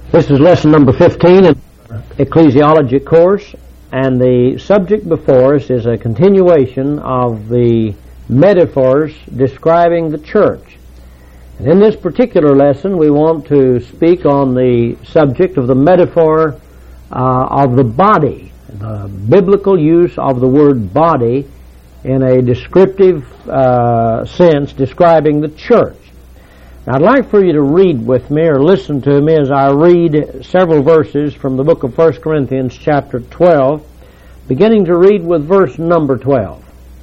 This is lesson number 15 in ecclesiology course, and the subject before us is a continuation of the metaphors describing the church. And in this particular lesson we want to speak on the subject of the metaphor of the body, the biblical use of the word body in a descriptive sense describing the church. Now, I'd like for you to read with me or listen to me as I read several verses from the book of 1 Corinthians chapter 12, beginning to read with verse number 12.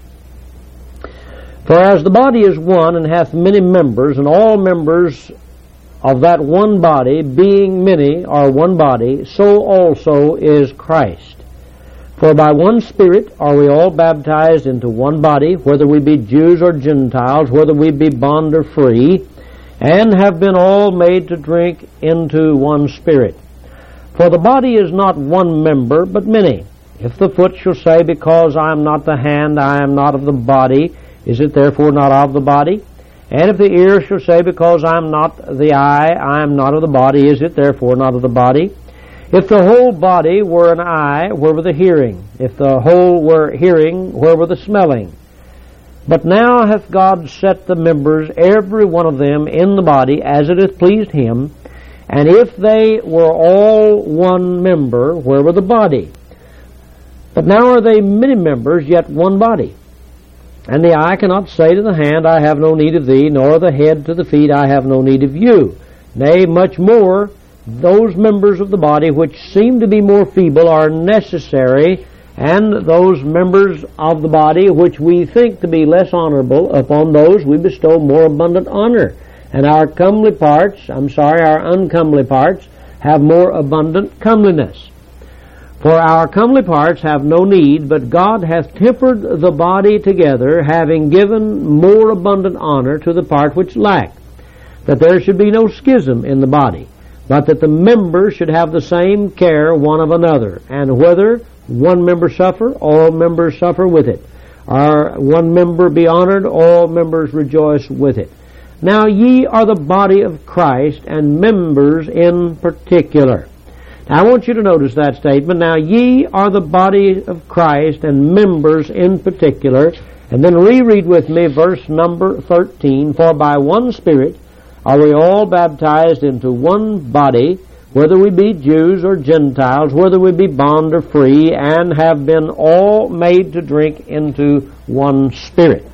For as the body is one and hath many members, and all members of that one body, being many, are one body, so also is Christ. For by one Spirit are we all baptized into one body, whether we be Jews or Gentiles, whether we be bond or free, and have been all made to drink into one Spirit. For the body is not one member, but many. If the foot shall say, because I am not the hand, I am not of the body, is it therefore not of the body? And if the ear shall say, because I am not the eye, I am not of the body, is it therefore not of the body? If the whole body were an eye, where were the hearing? If the whole were hearing, where were the smelling? But now hath God set the members, every one of them, in the body, as it hath pleased him. And if they were all one member, where were the body? But now are they many members, yet one body. And the eye cannot say to the hand, I have no need of thee, nor the head to the feet, I have no need of you. Nay, much more, those members of the body which seem to be more feeble are necessary, and those members of the body which we think to be less honorable, upon those we bestow more abundant honor. And our uncomely parts have more abundant comeliness. For our comely parts have no need, but God hath tempered the body together, having given more abundant honor to the part which lacked, that there should be no schism in the body, but that the members should have the same care one of another. And whether one member suffer, all members suffer with it. Or one member be honored, all members rejoice with it. Now ye are the body of Christ, and members in particular. Now I want you to notice that statement. Now ye are the body of Christ, and members in particular. And then reread with me verse number 13. For by one Spirit are we all baptized into one body, whether we be Jews or Gentiles, whether we be bond or free, and have been all made to drink into one Spirit.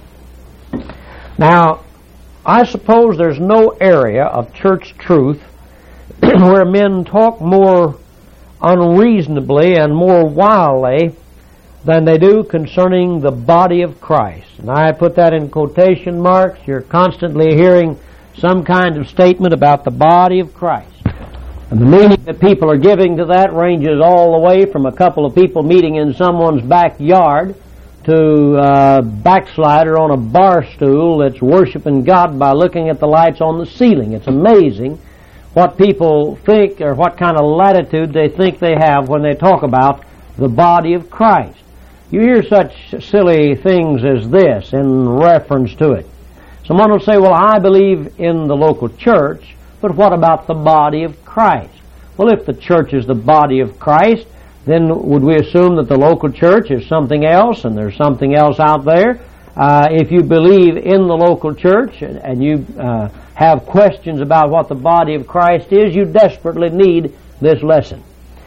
Now, I suppose there's no area of church truth where men talk more unreasonably and more wildly than they do concerning the body of Christ. And I put that in quotation marks. You're constantly hearing some kind of statement about the body of Christ. And the meaning that people are giving to that ranges all the way from a couple of people meeting in someone's backyard to a backslider on a bar stool that's worshiping God by looking at the lights on the ceiling. It's amazing what people think, or what kind of latitude they think they have when they talk about the body of Christ. You hear such silly things as this in reference to it. Someone will say, well, I believe in the local church, but what about the body of Christ? Well, if the church is the body of Christ, then would we assume that the local church is something else and there's something else out there? If you believe in the local church and you have questions about what the body of Christ is, you desperately need this lesson.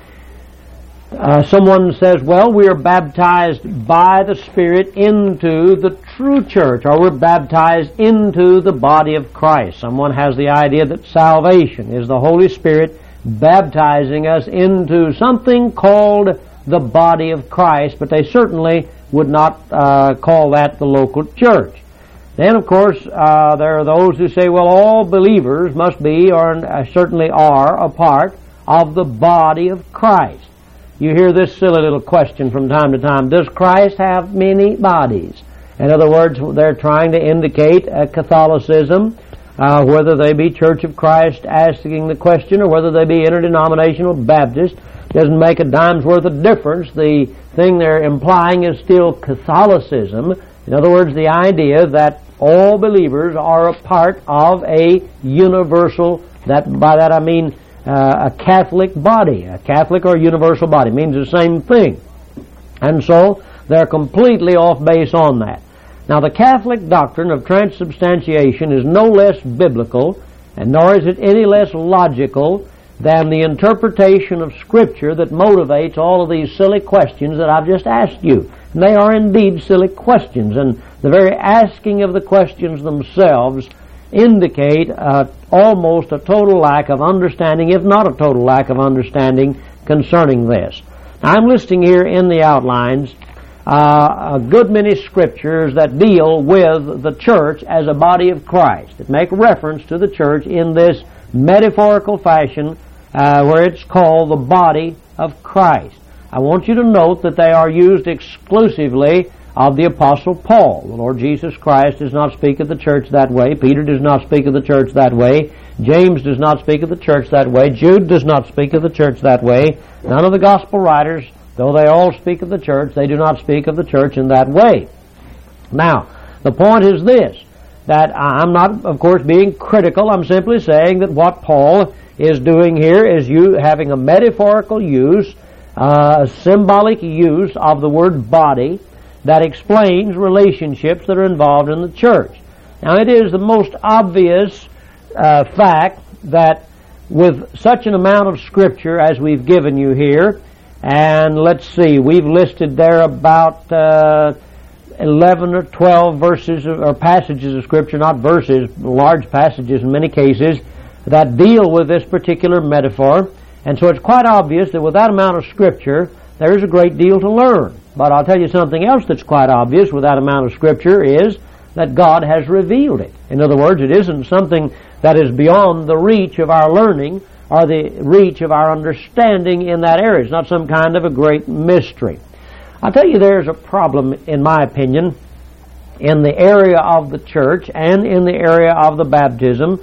Someone says, well, we are baptized by the Spirit into the true church, or we're baptized into the body of Christ. Someone has the idea that salvation is the Holy Spirit baptizing us into something called the body of Christ, but they certainly would not call that the local church. Then, of course, there are those who say, well, all believers must be, or certainly are, a part of the body of Christ. You hear this silly little question from time to time. Does Christ have many bodies? In other words, they're trying to indicate Catholicism, whether they be Church of Christ asking the question or whether they be interdenominational Baptist. Doesn't make a dime's worth of difference. The thing they're implying is still Catholicism. In other words, the idea that all believers are a part of a universal, that by that I mean a Catholic body. A Catholic or universal body means the same thing. And so they're completely off base on that. Now, the Catholic doctrine of transubstantiation is no less biblical, and nor is it any less logical than the interpretation of Scripture that motivates all of these silly questions that I've just asked you. And they are indeed silly questions, and the very asking of the questions themselves indicate almost a total lack of understanding, if not a total lack of understanding, concerning this. Now, I'm listing here in the outlines a good many scriptures that deal with the church as a body of Christ, that make reference to the church in this metaphorical fashion where it's called the body of Christ. I want you to note that they are used exclusively of the Apostle Paul. The Lord Jesus Christ does not speak of the church that way. Peter does not speak of the church that way. James does not speak of the church that way. Jude does not speak of the church that way. None of the gospel writers, though they all speak of the church, they do not speak of the church in that way. Now, the point is this, that I'm not, of course, being critical. I'm simply saying that what Paul is doing here is having a metaphorical use, a symbolic use of the word body that explains relationships that are involved in the church. Now, it is the most obvious fact that with such an amount of Scripture as we've given you here, and let's see, we've listed there about 11 or 12 verses or passages of Scripture, not verses, large passages in many cases, that deal with this particular metaphor. And so it's quite obvious that with that amount of Scripture, there is a great deal to learn. But I'll tell you something else that's quite obvious with that amount of Scripture is that God has revealed it. In other words, it isn't something that is beyond the reach of our learning or the reach of our understanding in that area. It's not some kind of a great mystery. I'll tell you there's a problem, in my opinion, in the area of the church and in the area of the baptism,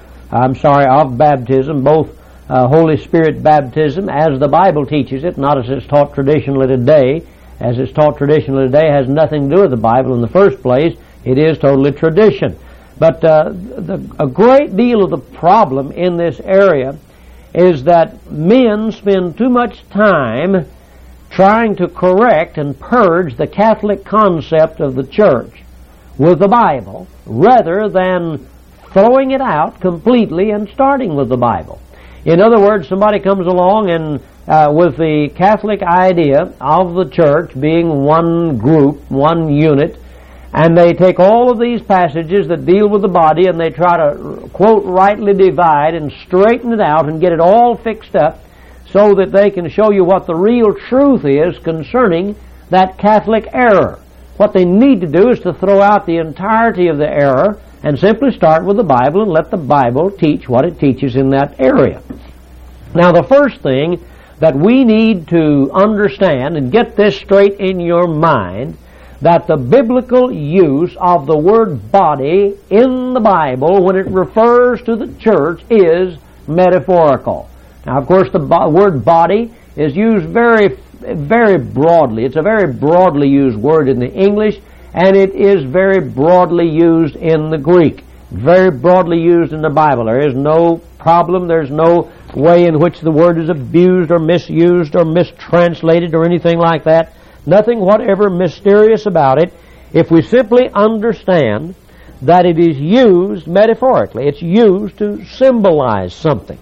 of baptism, both Holy Spirit baptism as the Bible teaches it, not as it's taught traditionally today. As it's taught traditionally today has nothing to do with the Bible in the first place. It is totally tradition. But a great deal of the problem in this area is that men spend too much time trying to correct and purge the Catholic concept of the church with the Bible rather than throwing it out completely and starting with the Bible. In other words, somebody comes along and with the Catholic idea of the church being one group, one unit, and they take all of these passages that deal with the body and they try to, quote, rightly divide and straighten it out and get it all fixed up so that they can show you what the real truth is concerning that Catholic error. What they need to do is to throw out the entirety of the error and simply start with the Bible and let the Bible teach what it teaches in that area. Now, the first thing that we need to understand and get this straight in your mind, that the biblical use of the word body in the Bible when it refers to the church is metaphorical. Now, of course, the word body is used very, very broadly. It's a very broadly used word in the English, and it is very broadly used in the Greek. Very broadly used in the Bible. There is no problem. There's no way in which the word is abused or misused or mistranslated or anything like that. Nothing whatever mysterious about it. If we simply understand that it is used metaphorically, it's used to symbolize something.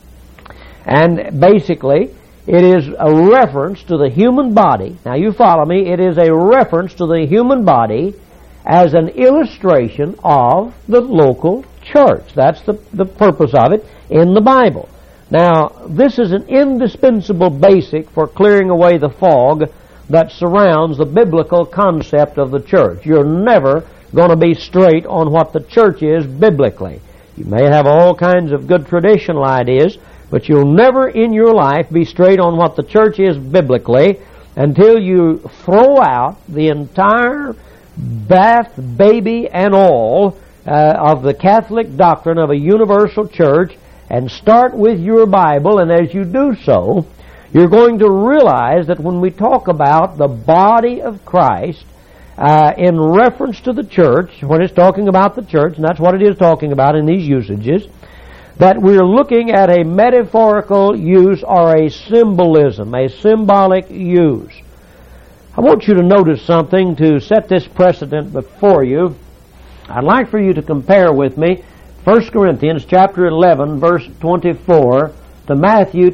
And basically, it is a reference to the human body. Now you follow me. It is a reference to the human body as an illustration of the local church. That's the purpose of it in the Bible. Now, this is an indispensable basic for clearing away the fog that surrounds the biblical concept of the church. You're never going to be straight on what the church is biblically. You may have all kinds of good traditional ideas, but you'll never in your life be straight on what the church is biblically until you throw out the entire bath, baby, and all of the Catholic doctrine of a universal church and start with your Bible. And as you do so, you're going to realize that when we talk about the body of Christ in reference to the church, when it's talking about the church, and that's what it is talking about in these usages, that we're looking at a metaphorical use or a symbolism, a symbolic use. I want you to notice something to set this precedent before you. I'd like for you to compare with me 1 Corinthians chapter 11, verse 24 to Matthew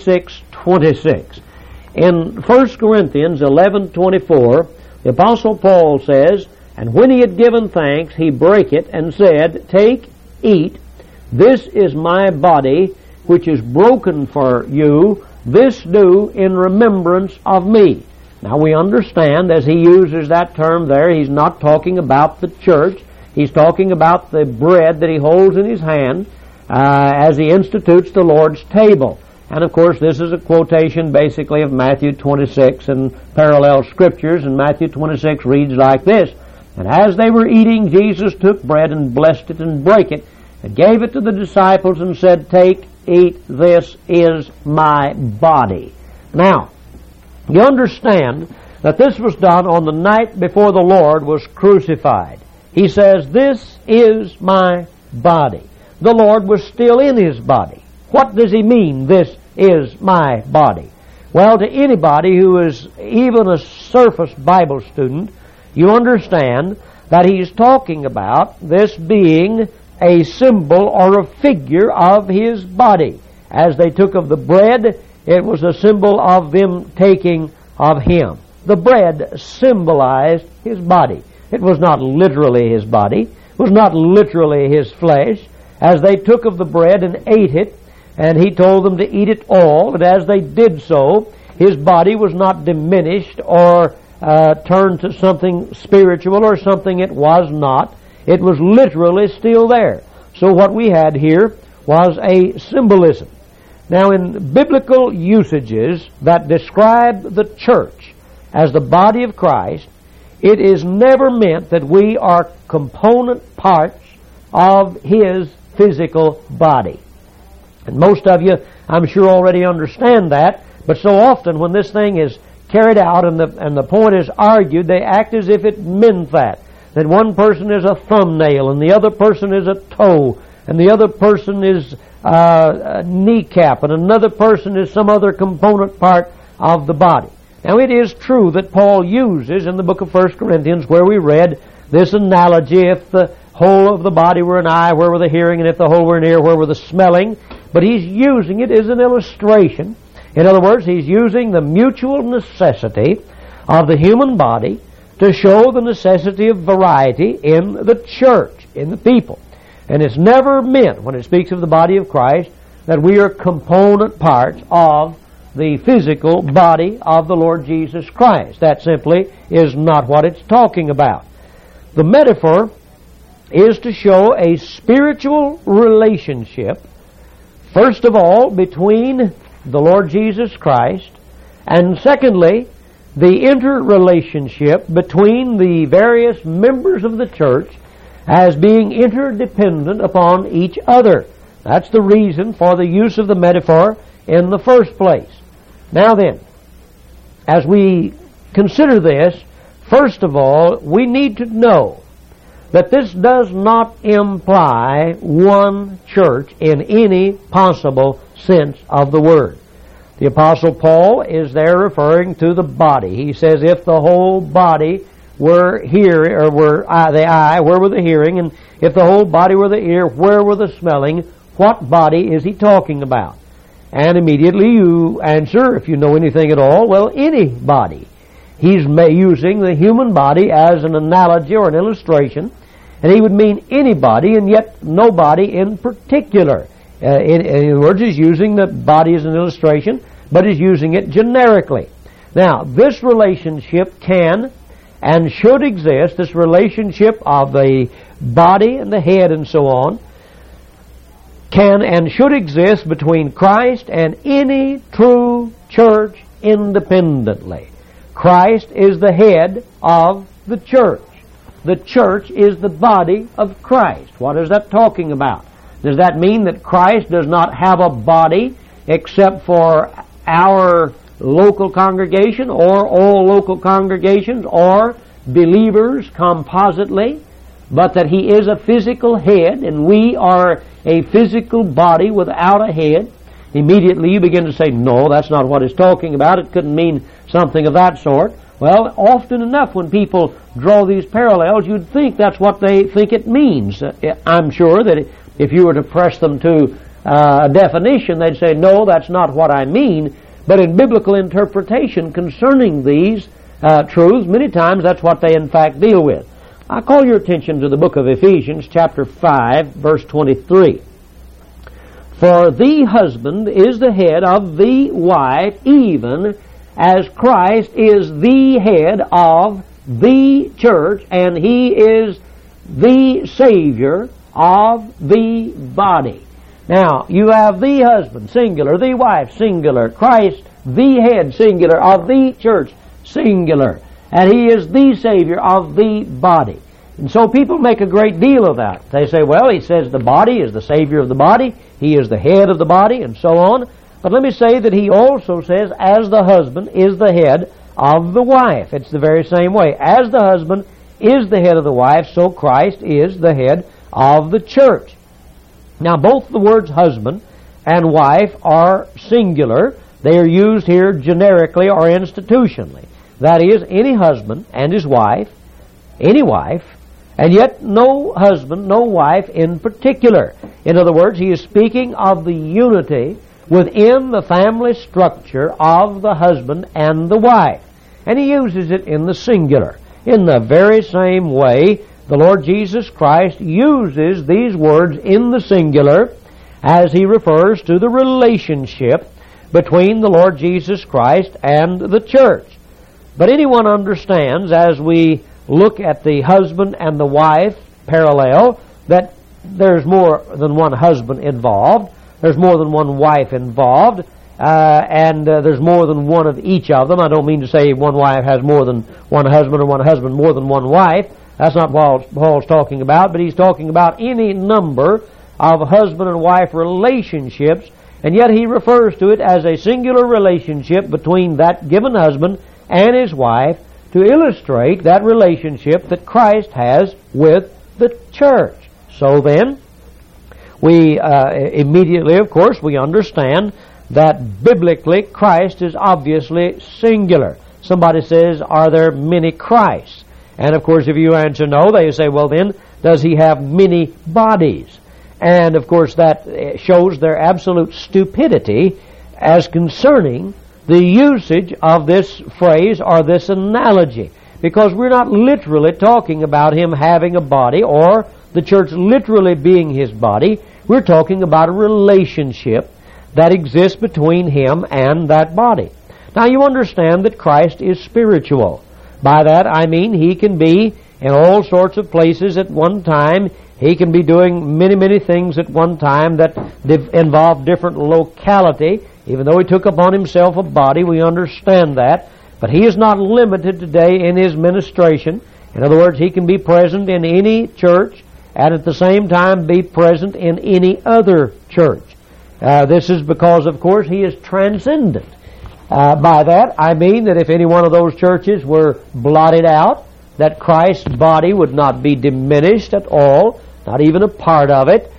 26:26. In 1 Corinthians 11:24, the Apostle Paul says, "And when he had given thanks, he brake it and said, Take, eat, this is my body, which is broken for you. This do in remembrance of me." Now we understand, as he uses that term there, he's not talking about the church. He's talking about the bread that he holds in his hand as he institutes the Lord's table. And of course, this is a quotation basically of Matthew 26 and parallel scriptures. And Matthew 26 reads like this, "And as they were eating, Jesus took bread and blessed it and brake it, and gave it to the disciples and said, Take, eat, this is my body." Now, you understand that this was done on the night before the Lord was crucified. He says, "This is my body." The Lord was still in his body. What does he mean, "This is my body"? Well, to anybody who is even a surface Bible student, you understand that he's talking about this being a symbol or a figure of his body. As they took of the bread, it was a symbol of them taking of him. The bread symbolized his body. It was not literally his body. It was not literally his flesh. As they took of the bread and ate it, and he told them to eat it all, and as they did so, his body was not diminished or turned to something spiritual or something it was not. It was literally still there. So what we had here was a symbolism. Now, in biblical usages that describe the church as the body of Christ, it is never meant that we are component parts of his physical body. And most of you, I'm sure, already understand that, but so often when this thing is carried out and the point is argued, they act as if it meant that one person is a thumbnail and the other person is a toe and the other person is a kneecap and another person is some other component part of the body. Now, it is true that Paul uses in the book of 1 Corinthians, where we read this analogy, if the whole of the body were an eye, where were the hearing? And if the whole were an ear, where were the smelling? But he's using it as an illustration. In other words, he's using the mutual necessity of the human body to show the necessity of variety in the church, in the people. And it's never meant, when it speaks of the body of Christ, that we are component parts of the physical body of the Lord Jesus Christ. That simply is not what it's talking about. The metaphor is to show a spiritual relationship, first of all, between the Lord Jesus Christ, and secondly, the interrelationship between the various members of the church as being interdependent upon each other. That's the reason for the use of the metaphor in the first place. Now then, as we consider this, first of all, we need to know that this does not imply one church in any possible sense of the word. The Apostle Paul is there referring to the body. He says, if the whole body were here, or were the eye, where were the hearing? And if the whole body were the ear, where were the smelling? What body is he talking about? And immediately you answer, if you know anything at all, well, any body. He's using the human body as an analogy or an illustration, and he would mean anybody, and yet nobody in particular. In other words, he's using the body as an illustration, but he's using it generically. Now, this relationship can and should exist, this relationship of the body and the head and so on, can and should exist between Christ and any true church independently. Christ is the head of the church. The church is the body of Christ. What is that talking about? Does that mean that Christ does not have a body except for our local congregation or all local congregations or believers compositely? but that He is a physical head, and we are a physical body without a head. Immediately you begin to say, no, that's not what it's talking about. It couldn't mean something of that sort. Well, often enough when people draw these parallels, you'd think that's what they think it means. I'm sure that if you were to press them to a definition, they'd say, no, that's not what I mean. But in biblical interpretation concerning these truths, many times that's what they in fact deal with. I call your attention to the book of Ephesians, chapter 5, verse 23. For the husband is the head of the wife, even as Christ is the head of the church, and He is the Savior of the body. Now, you have the husband, singular, the wife, singular, Christ, the head, singular, of the church, singular, and He is the Savior of the body. And so people make a great deal of that. They say, well, He says the body is the Savior of the body, He is the head of the body, and so on. But let me say that He also says, as the husband is the head of the wife. It's the very same way. As the husband is the head of the wife, so Christ is the head of the church. Now, both the words husband and wife are singular. They are used here generically or institutionally. That is, any husband and his wife, any wife, and yet no husband, no wife in particular. In other words, he is speaking of the unity within the family structure of the husband and the wife. And he uses it in the singular. In the very same way, the Lord Jesus Christ uses these words in the singular as He refers to the relationship between the Lord Jesus Christ and the church. But anyone understands, as we look at the husband and the wife parallel, that there's more than one husband involved, there's more than one wife involved, and there's more than one of each of them. I don't mean to say one wife has more than one husband or one husband more than one wife. That's not what Paul's talking about, but he's talking about any number of husband and wife relationships, and yet he refers to it as a singular relationship between that given husband and his wife to illustrate that relationship that Christ has with the church. So then, we immediately, of course, we understand that biblically Christ is obviously singular. Somebody says, are there many Christs? And of course, if you answer no, they say, well then, does He have many bodies? And of course, that shows their absolute stupidity as concerning the usage of this phrase or this analogy. Because we're not literally talking about Him having a body or the church literally being His body. We're talking about a relationship that exists between Him and that body. Now you understand that Christ is spiritual. By that I mean He can be in all sorts of places at one time. He can be doing many, many things at one time that involve different locality. Even though He took upon Himself a body, we understand that. But He is not limited today in His ministration. In other words, He can be present in any church and at the same time be present in any other church. This is because, of course, He is transcendent. By that, I mean that if any one of those churches were blotted out, that Christ's body would not be diminished at all, not even a part of it.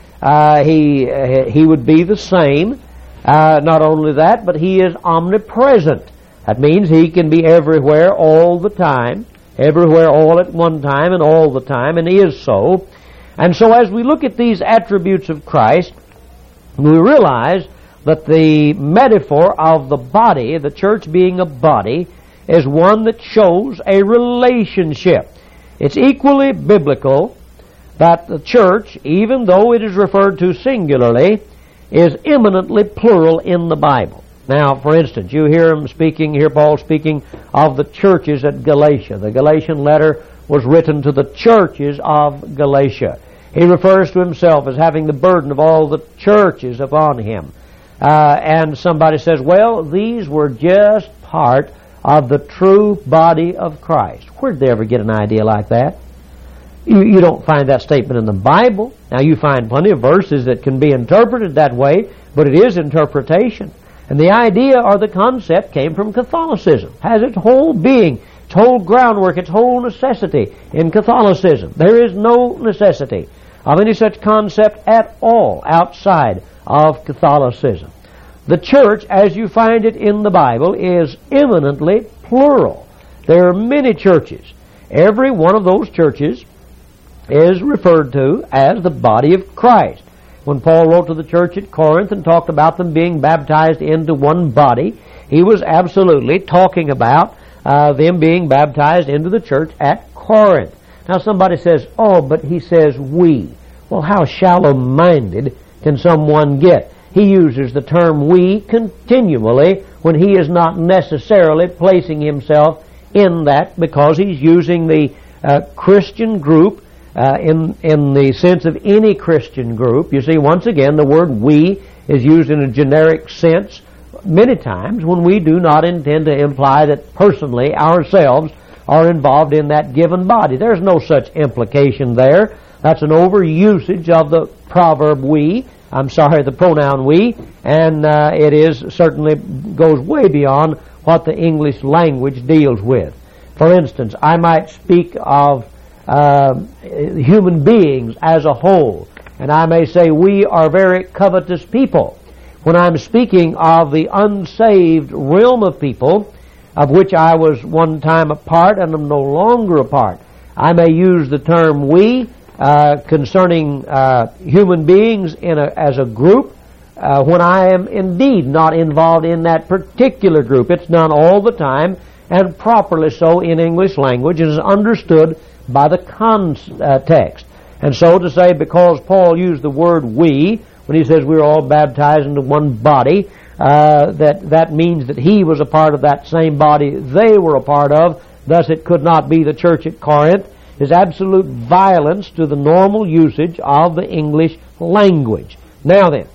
He would be the same. Not only that, but He is omnipresent. That means He can be everywhere all the time, everywhere all at one time and all the time, and He is so. And so as we look at these attributes of Christ, we realize that the metaphor of the body, the church being a body, is one that shows a relationship. It's equally biblical that the church, even though it is referred to singularly, is eminently plural in the Bible. Now, for instance, you hear Paul speaking of the churches at Galatia. The Galatian letter was written to the churches of Galatia. He refers to himself as having the burden of all the churches upon him. And somebody says, well, these were just part of the true body of Christ. Where did they ever get an idea like that? You don't find that statement in the Bible. Now, you find plenty of verses that can be interpreted that way, but it is interpretation. And the idea or the concept came from Catholicism. Has its whole being its whole groundwork, its whole necessity in Catholicism. There is no necessity of any such concept at all outside of Catholicism. The church, as you find it in the Bible, is eminently plural. There are many churches. Every one of those churches is referred to as the body of Christ. When Paul wrote to the church at Corinth and talked about them being baptized into one body, he was absolutely talking about them being baptized into the church at Corinth. Now somebody says, oh, but he says we. Well, how shallow-minded can someone get? He uses the term we continually when he is not necessarily placing himself in that, because he's using the Christian group in the sense of any Christian group. You see, once again, the word we is used in a generic sense many times when we do not intend to imply that personally ourselves are involved in that given body. There's no such implication there. That's an overusage of the proverb the pronoun we, and it is certainly goes way beyond what the English language deals with. For instance, I might speak of human beings as a whole, and I may say we are very covetous people. When I'm speaking of the unsaved realm of people, of which I was one time a part and am no longer a part, I may use the term we concerning human beings as a group when I am indeed not involved in that particular group. It's done all the time, and properly so in English language. It is understood by the context. And so to say, because Paul used the word we when he says we're all baptized into one body, that means that he was a part of that same body they were a part of, thus it could not be the church at Corinth, is absolute violence to the normal usage of the English language. Now then,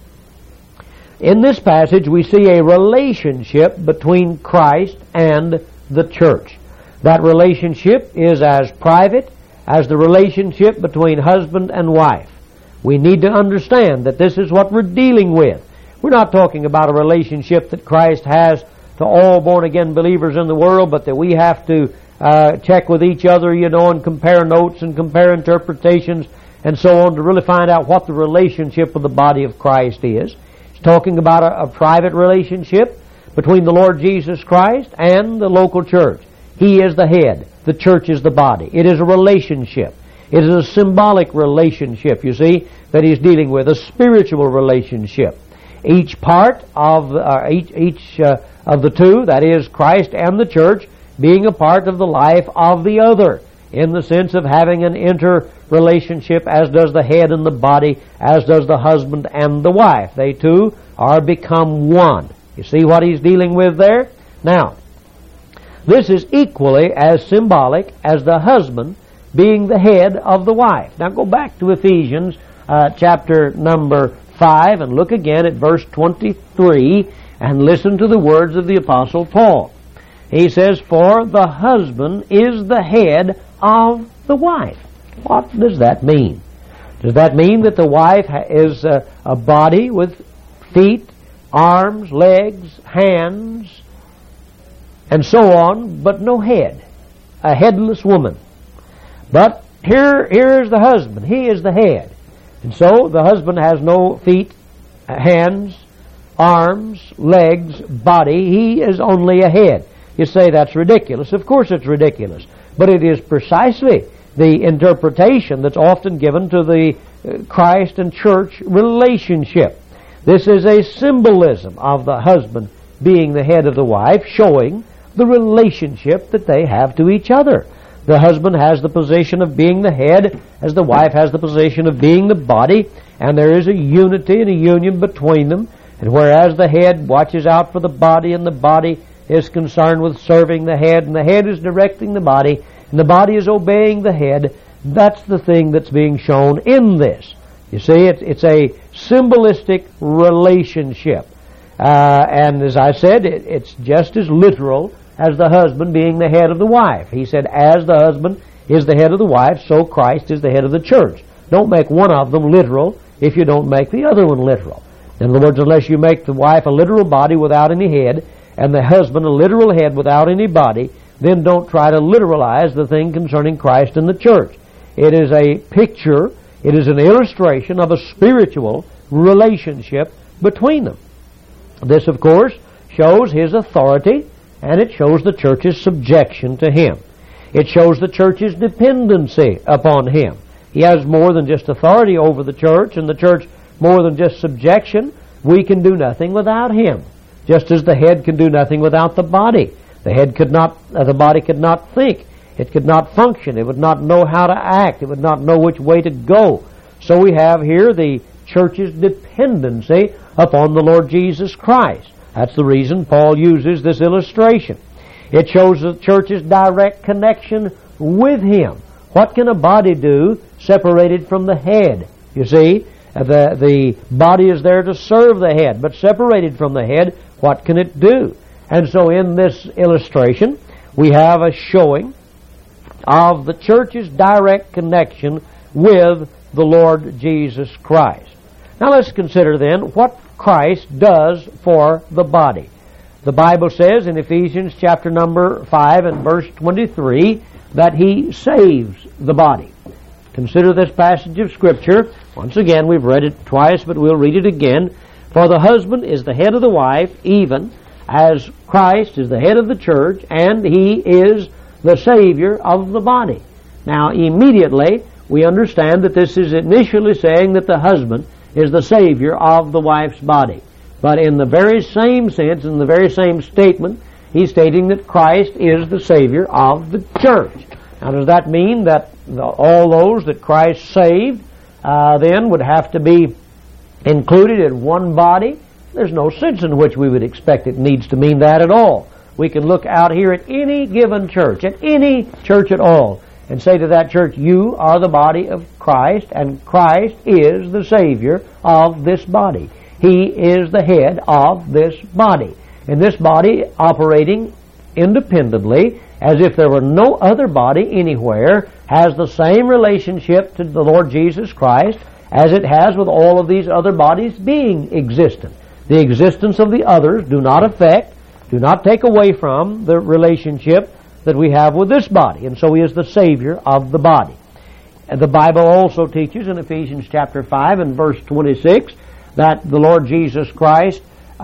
in this passage we see a relationship between Christ and the church. That relationship is as private as the relationship between husband and wife. We need to understand that this is what we're dealing with. We're not talking about a relationship that Christ has to all born-again believers in the world, but that we have to check with each other, and compare notes and compare interpretations and so on to really find out what the relationship of the body of Christ is. It's talking about a private relationship between the Lord Jesus Christ and the local church. He is the head. The church is the body. It is a relationship. It is a symbolic relationship, you see, that he's dealing with, a spiritual relationship. Each part of each of the two, that is Christ and the church, being a part of the life of the other, in the sense of having an interrelationship, as does the head and the body, as does the husband and the wife. They two are become one. You see what he's dealing with there? Now, this is equally as symbolic as the husband being the head of the wife. Now go back to Ephesians chapter number 5 and look again at verse 23 and listen to the words of the Apostle Paul. He says, for the husband is the head of the wife. What does that mean? Does that mean that the wife is a body with feet, arms, legs, hands, and so on, but no head? A headless woman. But here is the husband. He is the head. And so the husband has no feet, hands, arms, legs, body. He is only a head. You say that's ridiculous. Of course it's ridiculous. But it is precisely the interpretation that's often given to the Christ and church relationship. This is a symbolism of the husband being the head of the wife, showing the relationship that they have to each other. The husband has the position of being the head, as the wife has the position of being the body, and there is a unity and a union between them. And whereas the head watches out for the body, and the body is concerned with serving the head, and the head is directing the body, and the body is obeying the head, that's the thing that's being shown in this. You see, it's a symbolistic relationship. And as I said, it's just as literal as the husband being the head of the wife. He said, as the husband is the head of the wife, so Christ is the head of the church. Don't make one of them literal if you don't make the other one literal. In other words, unless you make the wife a literal body without any head, and the husband a literal head without any body, then don't try to literalize the thing concerning Christ and the church. It is a picture, it is an illustration of a spiritual relationship between them. This, of course, shows His authority, and it shows the church's subjection to Him. It shows the church's dependency upon Him. He has more than just authority over the church, and the church more than just subjection. We can do nothing without Him, just as the head can do nothing without the body. The body could not think. It could not function. It would not know how to act. It would not know which way to go. So we have here the church's dependency upon the Lord Jesus Christ. That's the reason Paul uses this illustration. It shows the church's direct connection with Him. What can a body do separated from the head? You see, the body is there to serve the head, but separated from the head, what can it do? And so in this illustration, we have a showing of the church's direct connection with the Lord Jesus Christ. Now let's consider then what Christ does for the body. The Bible says in Ephesians chapter number 5 and verse 23 that He saves the body. Consider this passage of Scripture. Once again, we've read it twice, but we'll read it again. For the husband is the head of the wife, even as Christ is the head of the church, and He is the Savior of the body. Now, immediately, we understand that this is initially saying that the husband is the Savior of the wife's body. But in the very same sense, in the very same statement, he's stating that Christ is the Savior of the church. Now, does that mean that all those that Christ saved then would have to be included in one body? There's no sense in which we would expect it needs to mean that at all. We can look out here at any given church, at any church at all, and say to that church, you are the body of Christ, and Christ is the Savior of this body. He is the head of this body. And this body operating independently, as if there were no other body anywhere, has the same relationship to the Lord Jesus Christ as it has with all of these other bodies being existent. The existence of the others do not affect, do not take away from the relationship that we have with this body. And so He is the Savior of the body. And the Bible also teaches in Ephesians chapter 5 and verse 26 that the Lord Jesus Christ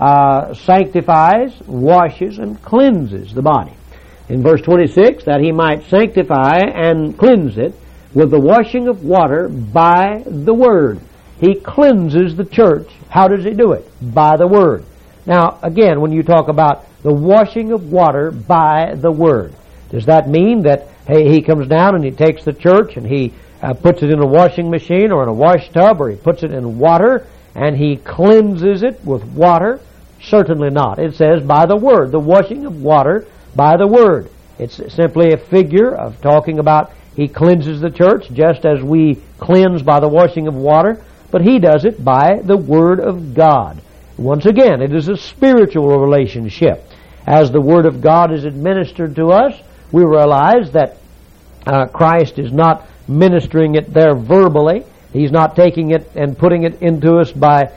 sanctifies, washes, and cleanses the body. In verse 26, that He might sanctify and cleanse it with the washing of water by the Word. He cleanses the church. How does He do it? By the Word. Now, again, when you talk about the washing of water by the Word, does that mean that, hey, He comes down and He takes the church and He puts it in a washing machine or in a wash tub, or He puts it in water and He cleanses it with water? Certainly not. It says by the Word, the washing of water by the Word. It's simply a figure of talking about He cleanses the church just as we cleanse by the washing of water, but He does it by the Word of God. Once again, it is a spiritual relationship. As the Word of God is administered to us, we realize that Christ is not ministering it there verbally. He's not taking it and putting it into us by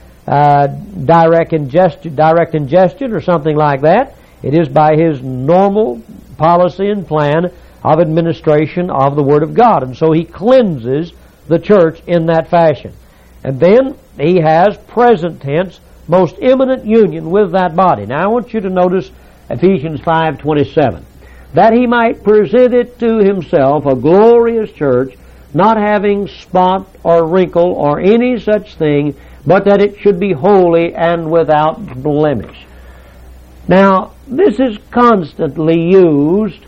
direct ingestion or something like that. It is by His normal policy and plan of administration of the Word of God. And so He cleanses the church in that fashion. And then He has present tense, most imminent union with that body. Now I want you to notice Ephesians 5:27. That He might present it to Himself a glorious church, not having spot or wrinkle or any such thing, but that it should be holy and without blemish. Now, this is constantly used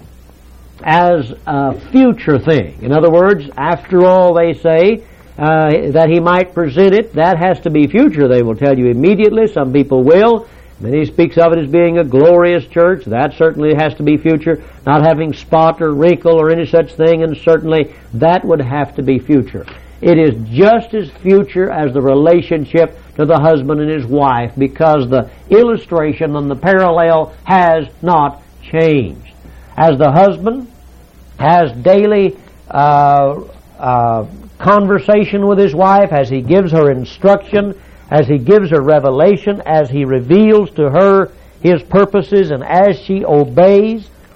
as a future thing. In other words, after all, they say that He might present it. That has to be future. They will tell you immediately. Some people will. Then He speaks of it as being a glorious church. That certainly has to be future. Not having spot or wrinkle or any such thing, and certainly that would have to be future. It is just as future as the relationship to the husband and his wife, because the illustration and the parallel has not changed. As the husband has daily conversation with his wife, as he gives her instruction, as he gives her revelation, as he reveals to her his purposes, and as she obeys,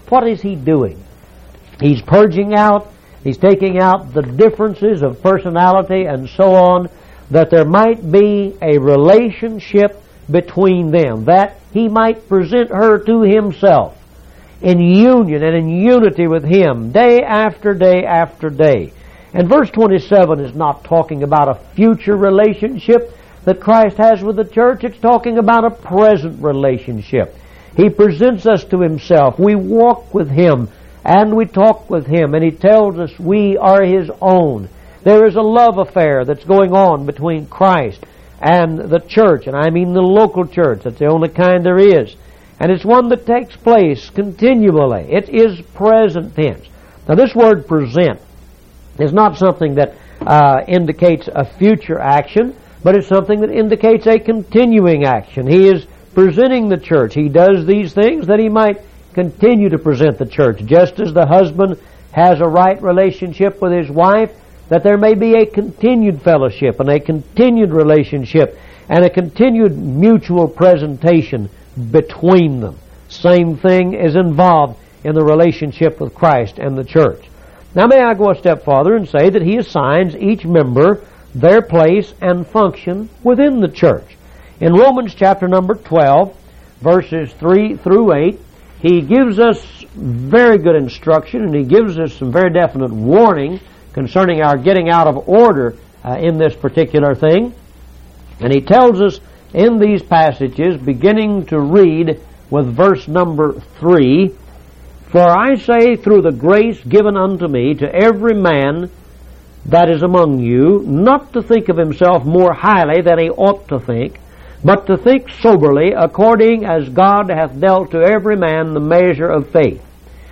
what is he doing? He's purging out, he's taking out the differences of personality and so on, that there might be a relationship between them, that he might present her to himself in union and in unity with him day after day after day. And verse 27 is not talking about a future relationship that Christ has with the church. It's talking about a present relationship. He presents us to himself. We walk with him and we talk with him, and he tells us we are his own. There is a love affair that's going on between Christ and the church, and I mean the local church. That's the only kind there is. And it's one that takes place continually. It is present tense. Now this word present is not something that indicates a future action, but it's something that indicates a continuing action. He is presenting the church. He does these things that he might continue to present the church, just as the husband has a right relationship with his wife, that there may be a continued fellowship and a continued relationship and a continued mutual presentation between them. Same thing is involved in the relationship with Christ and the church. Now may I go a step farther and say that he assigns each member their place and function within the church. In Romans chapter number 12, verses 3 through 8, he gives us very good instruction, and he gives us some very definite warning concerning our getting out of order in this particular thing. And he tells us in these passages, beginning to read with verse number 3, "For I say through the grace given unto me to every man that is among you, not to think of himself more highly than he ought to think, but to think soberly, according as God hath dealt to every man the measure of faith.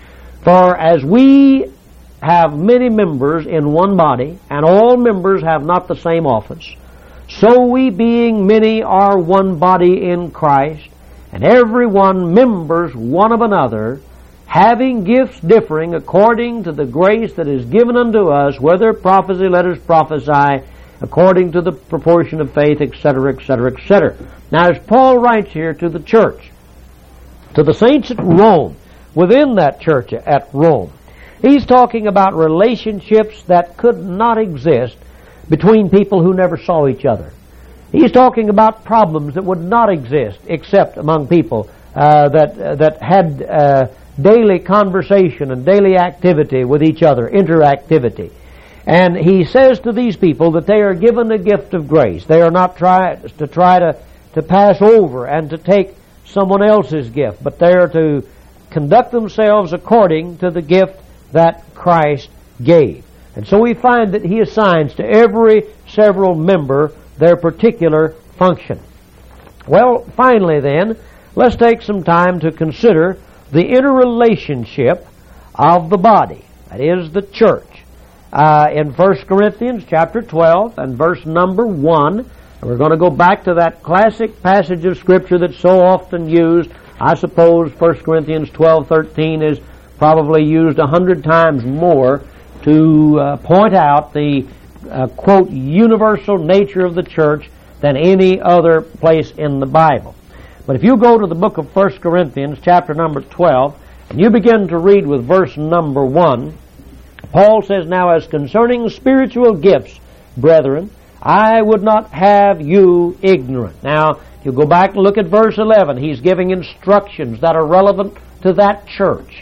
For as we have many members in one body, and all members have not the same office, so we being many are one body in Christ, and every one members one of another, having gifts differing according to the grace that is given unto us, whether prophecy, let us prophesy, according to the proportion of faith, etc., etc., etc." Now, as Paul writes here to the church, to the saints at Rome, within that church at Rome, he's talking about relationships that could not exist between people who never saw each other. He's talking about problems that would not exist except among people that had daily conversation and daily activity with each other, interactivity. And he says to these people that they are given a gift of grace. They are not try to pass over and to take someone else's gift, but they are to conduct themselves according to the gift that Christ gave. And so we find that he assigns to every several member their particular function. Well, finally then, let's take some time to consider the interrelationship of the body, that is the church. In 1 Corinthians chapter 12 and verse number 1, and we're going to go back to that classic passage of Scripture that's so often used. I suppose 1 Corinthians 12:13 is probably used 100 times more to point out the, quote, universal nature of the church than any other place in the Bible. But if you go to the book of 1 Corinthians chapter number 12, and you begin to read with verse number 1, Paul says, "Now as concerning spiritual gifts, brethren, I would not have you ignorant." Now, if you go back and look at verse 11, he's giving instructions that are relevant to that church.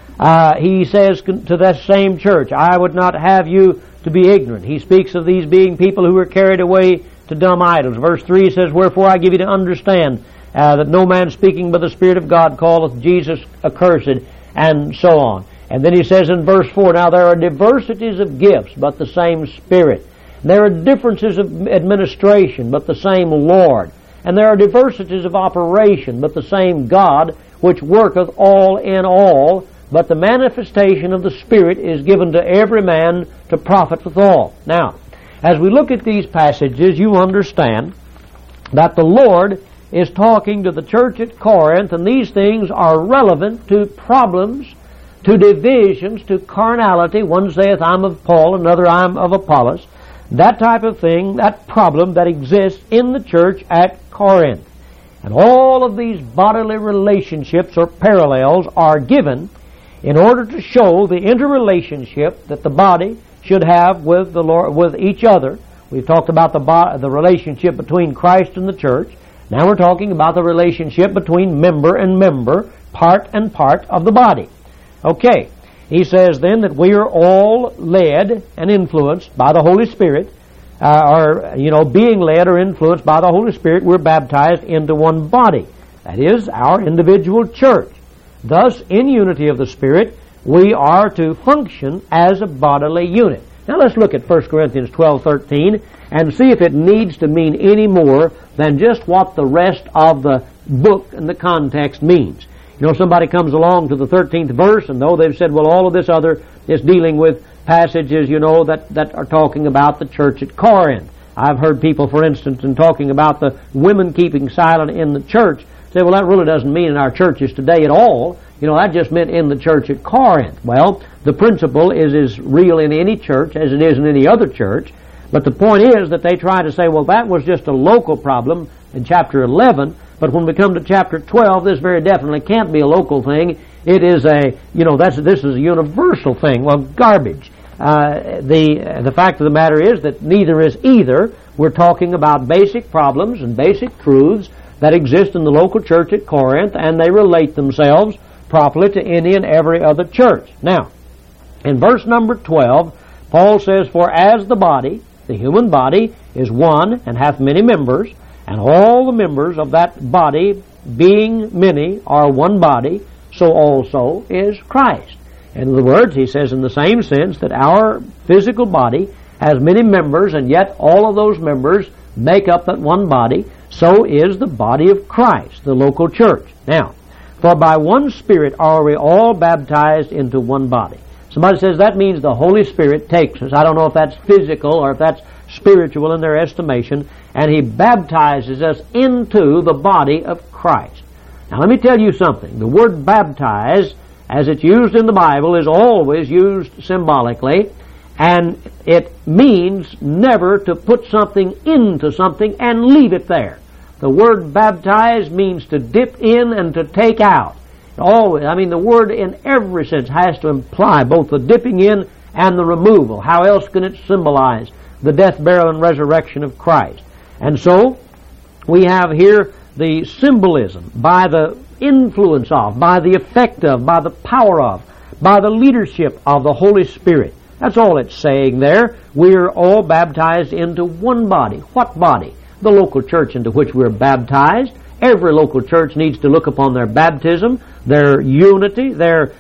He says to that same church, "I would not have you to be ignorant." He speaks of these being people who were carried away to dumb idols. Verse 3 says, "Wherefore I give you to understand that no man speaking by the Spirit of God calleth Jesus accursed," and so on. And then he says in verse 4, "Now there are diversities of gifts, but the same Spirit. There are differences of administration, but the same Lord. And there are diversities of operation, but the same God, which worketh all in all. But the manifestation of the Spirit is given to every man to profit withal." Now, as we look at these passages, you understand that the Lord is talking to the church at Corinth, and these things are relevant to problems, to divisions, to carnality. One saith, "I'm of Paul," another, "I'm of Apollos." That type of thing, that problem that exists in the church at Corinth. And all of these bodily relationships or parallels are given in order to show the interrelationship that the body should have with the Lord, with each other. We've talked about the relationship between Christ and the church. Now we're talking about the relationship between member and member, part and part of the body. Okay, he says then that we are all led and influenced by the Holy Spirit, being led or influenced by the Holy Spirit, we're baptized into one body. That is, our individual church. Thus, in unity of the Spirit, we are to function as a bodily unit. Now let's look at 1 Corinthians 12:13 and see if it needs to mean any more than just what the rest of the book and the context means. You know, somebody comes along to the 13th verse, and though they've said, well, all of this other is dealing with passages, that are talking about the church at Corinth. I've heard people, for instance, in talking about the women keeping silent in the church, say, well, that really doesn't mean in our churches today at all. That just meant in the church at Corinth. Well, the principle is as real in any church as it is in any other church. But the point is that they try to say, well, that was just a local problem in chapter 11, but when we come to chapter 12, this very definitely can't be a local thing. It is this is a universal thing. Well, garbage. The fact of the matter is that neither is either. We're talking about basic problems and basic truths that exist in the local church at Corinth, and they relate themselves properly to any and every other church. Now, in verse number 12, Paul says, for as the body, the human body, is one and hath many members, and all the members of that body, being many, are one body, so also is Christ. In other words, he says in the same sense that our physical body has many members, and yet all of those members make up that one body, so is the body of Christ, the local church. Now, for by one Spirit are we all baptized into one body. Somebody says that means the Holy Spirit takes us. I don't know if that's physical or if that's spiritual in their estimation, and He baptizes us into the body of Christ. Now let me tell you something. The word baptize, as it's used in the Bible, is always used symbolically, and it means never to put something into something and leave it there. The word baptize means to dip in and to take out. Always, the word in every sense has to imply both the dipping in and the removal. How else can it symbolize the death, burial, and resurrection of Christ? And so, we have here the symbolism by the influence of, by the effect of, by the power of, by the leadership of the Holy Spirit. That's all it's saying there. We're all baptized into one body. What body? The local church into which we're baptized. Every local church needs to look upon their baptism, their unity,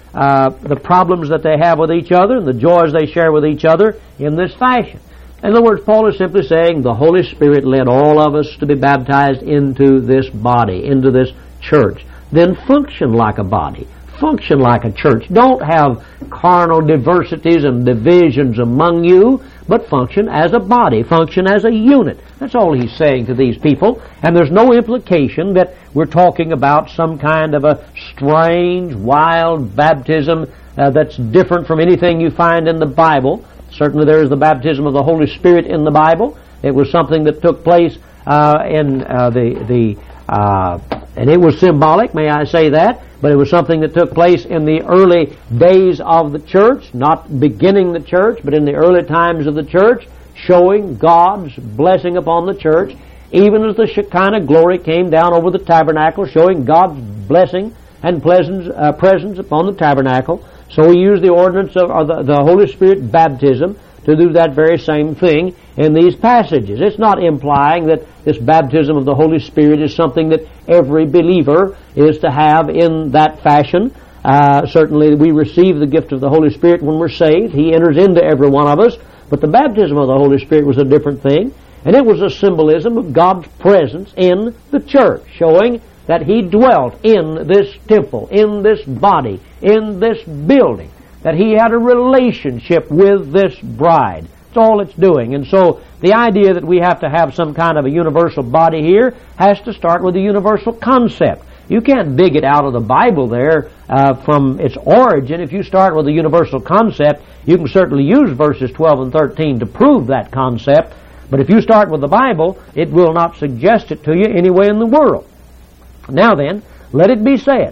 the problems that they have with each other, and the joys they share with each other in this fashion. In other words, Paul is simply saying the Holy Spirit led all of us to be baptized into this body, into this church. Then function like a body. Function like a church. Don't have carnal diversities and divisions among you, but function as a body, function as a unit. That's all he's saying to these people, and there's no implication that we're talking about some kind of a strange, wild baptism that's different from anything you find in the Bible. Certainly there is the baptism of the Holy Spirit in the Bible. It was something that took place and it was symbolic, may I say that, but it was something that took place in the early days of the church, not beginning the church, but in the early times of the church, showing God's blessing upon the church, even as the Shekinah glory came down over the tabernacle, showing God's blessing and presence upon the tabernacle. So we use the ordinance of the Holy Spirit baptism to do that very same thing in these passages. It's not implying that this baptism of the Holy Spirit is something that every believer is to have in that fashion. Certainly we receive the gift of the Holy Spirit when we're saved. He enters into every one of us. But the baptism of the Holy Spirit was a different thing. And it was a symbolism of God's presence in the church, showing that He dwelt in this temple, in this body, in this building, that He had a relationship with this bride. That's all it's doing. And so the idea that we have to have some kind of a universal body here has to start with a universal concept. You can't dig it out of the Bible there from its origin. If you start with a universal concept, you can certainly use verses 12 and 13 to prove that concept. But if you start with the Bible, it will not suggest it to you anywhere in the world. Now then, let it be said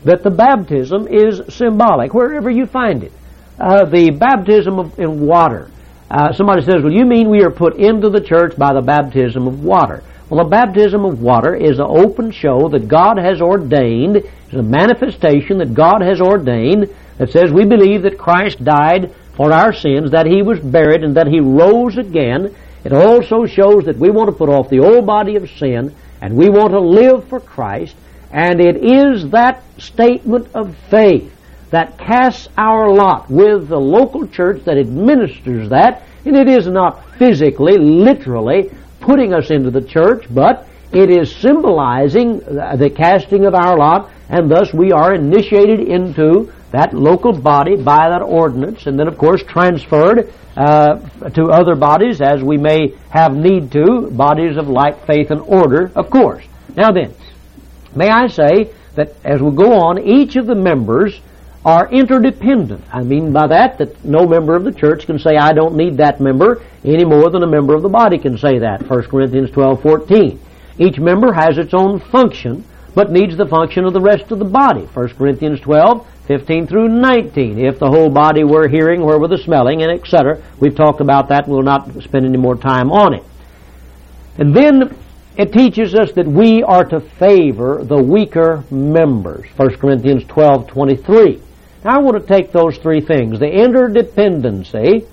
that the baptism is symbolic, wherever you find it. The baptism in water. Somebody says, well, you mean we are put into the church by the baptism of water? Well, the baptism of water is an open show that God has ordained. It's a manifestation that God has ordained that says we believe that Christ died for our sins, that He was buried, and that He rose again. It also shows that we want to put off the old body of sin, and we want to live for Christ. And it is that statement of faith that casts our lot with the local church that administers that. And it is not physically, literally putting us into the church, but it is symbolizing the casting of our lot, and thus we are initiated into that local body by that ordinance, and then of course transferred to other bodies as we may have need to, bodies of like faith and order, of course. Now then, may I say that as we go on, each of the members are interdependent. I mean by that no member of the church can say, I don't need that member any more than a member of the body can say that. 1 Corinthians 12:14. Each member has its own function, but needs the function of the rest of the body. 1 Corinthians 12:15 through 19. If the whole body were hearing, where were the smelling, and etc. We've talked about that. We'll not spend any more time on it. And then it teaches us that we are to favor the weaker members. 1 Corinthians 12:23. Now I want to take those three things: the interdependency,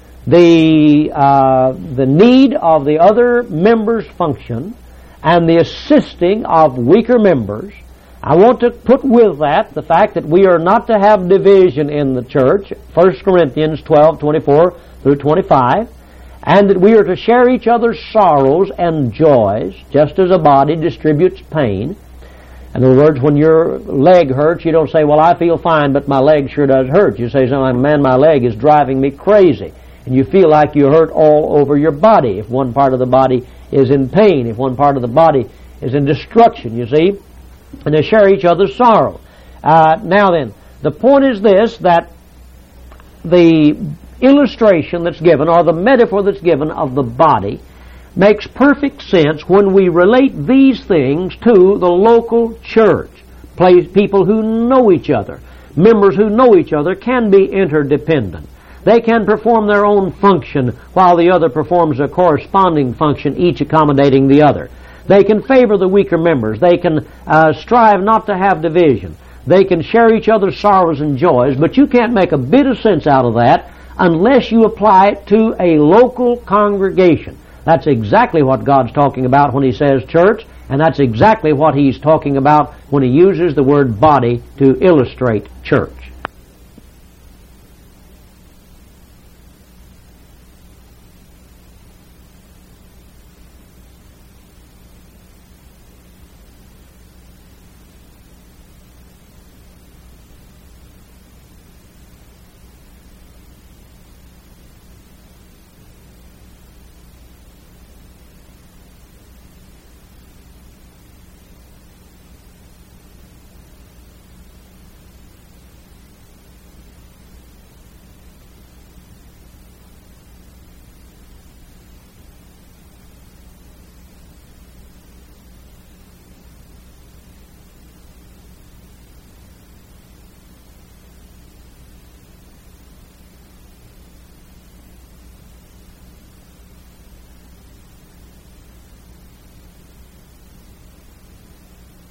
the need of the other members' function, and the assisting of weaker members. I want to put with that the fact that we are not to have division in the church, 1 Corinthians 12:24 through 25, and that we are to share each other's sorrows and joys, just as a body distributes pain. In other words, when your leg hurts, you don't say, well, I feel fine, but my leg sure does hurt. You say something like, man, my leg is driving me crazy. And you feel like you hurt all over your body if one part of the body is in pain, if one part of the body is in destruction, you see. And they share each other's sorrow. Now then, the point is this, that the illustration that's given, or the metaphor that's given of the body, makes perfect sense when we relate these things to the local church. People who know each other, members who know each other, can be interdependent. They can perform their own function while the other performs a corresponding function, each accommodating the other. They can favor the weaker members. They can strive not to have division. They can share each other's sorrows and joys, but you can't make a bit of sense out of that unless you apply it to a local congregation. That's exactly what God's talking about when He says church, and that's exactly what He's talking about when He uses the word body to illustrate church.